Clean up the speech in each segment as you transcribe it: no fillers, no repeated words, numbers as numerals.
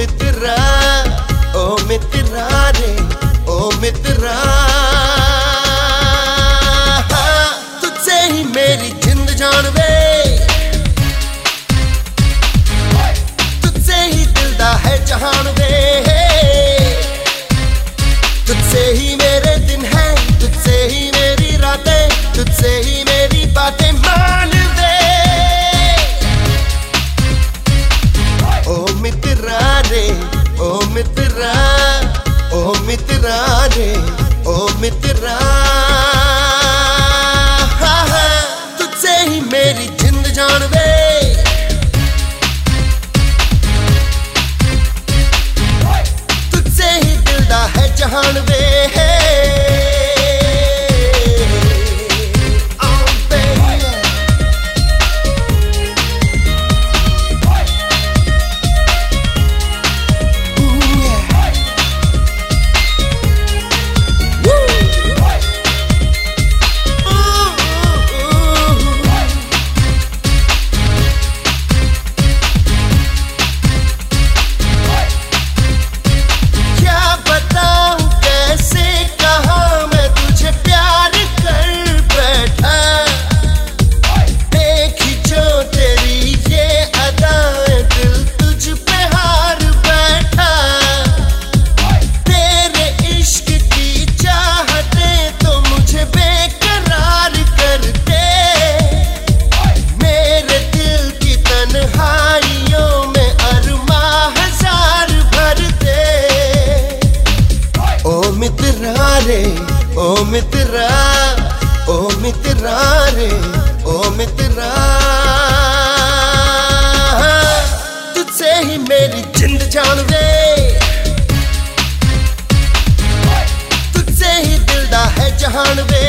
मित्रा, ओ मित्रा रे, ओ मित्रा। तुझसे ही मेरी जिंद जान वे, तुझसे ही दिल दा है जहान वे। तुझसे ही मेरे दिन है, तुझसे ही मेरी रातें, तुझसे ही मेरी बातें मान वे। ओ मित्रा रे, ओ मित्रा, ओ मित्रा रे, ओ मित्रा। तुझसे ही मेरी जिंद जान वे, तुझसे ही दिल दा है जहान वे। ओ मित्रा, ओ मित्रा रे, ओ मित्रा। तुझसे ही मेरी जिंद जान वे, तुझसे ही दिल दा है जहान वे।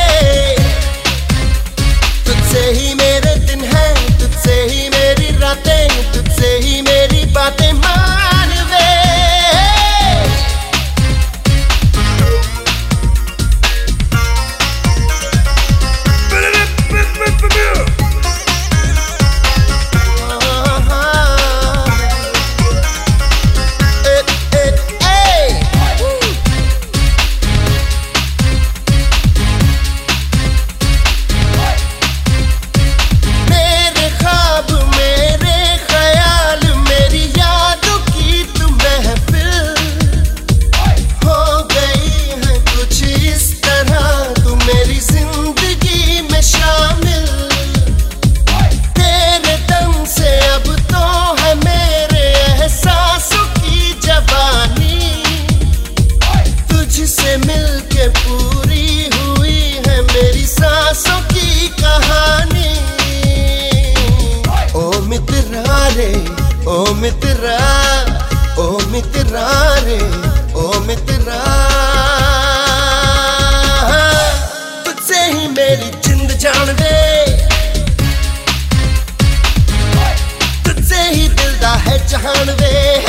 तुझसे ही मेरे दिन है, तुझसे ही मेरी रातें, तुझसे ही मेरी बातें मान वे। पूरी हुई है मेरी सांसों की कहानी। ओ मित्रा रे, ओ मित्रा, ओ मित्रा रे, ओ मित्रा। तुझसे ही मेरी जिंद जान वे, तुझसे ही दिल दा है जहान वे।